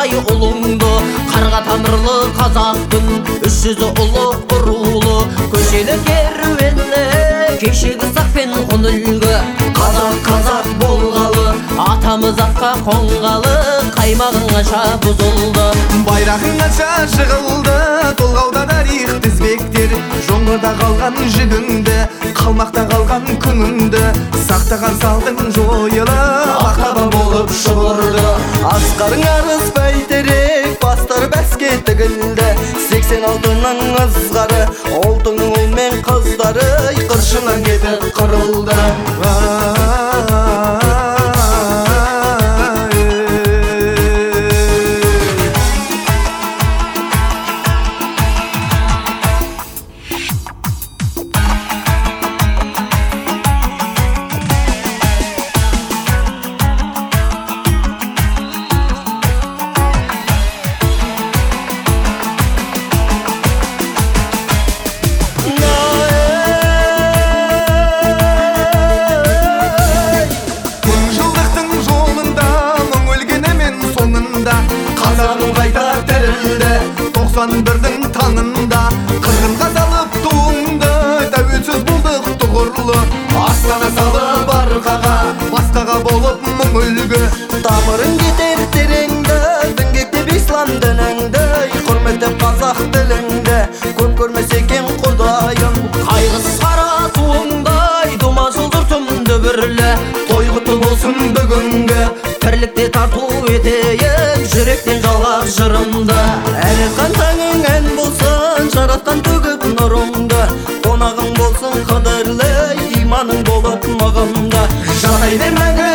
сақтай ұлыңды. Қарға тамырлы қазақтың 300 ұлы ұрулы. Көшелі керуені кешегі сақ пен құн үлгі. Қазақ болғалы, атамыз атқа қонғалы, қаймағың қанша бұзылды. Байрағың қанша жығылды, толғауда тарих тізбектер. Жоңғыда қалған жігіңді, қалмақта қалған күніңді. Сақтаған салдың жойылы, ақтаба болып шұбырды. Асқарың арыз бәйтерек, бастар бәске тігілді. 86-ның ызғары, олтыңның ұл мен қыздары қыршыннан кетіп қырылды. Қазағым қайта тірілді 91-дің таңында. Қырғынға салып туыңды, тәуелсіз болдық тұғырлы. Астана салып арқаға, басқаға болып мұң үлгі. Тамырың кетер тереңді, діңгектеп ислам дініңді, құрметтеп қазақ тіліңді, көп көрмесе екен құдайым. Қайғысыз қара суыңдай дума жұлдыртым дүбірлі. Той құтты болсын бүгінгі, Бірлікте тарту етейін, жүректен жалғап жырымды. Әлі қантаңың ән болсын, жаратқан төгіп нұрыңды. Қонағың болсын қадірлі, иманың болып мығымды. Жатай бермәңгі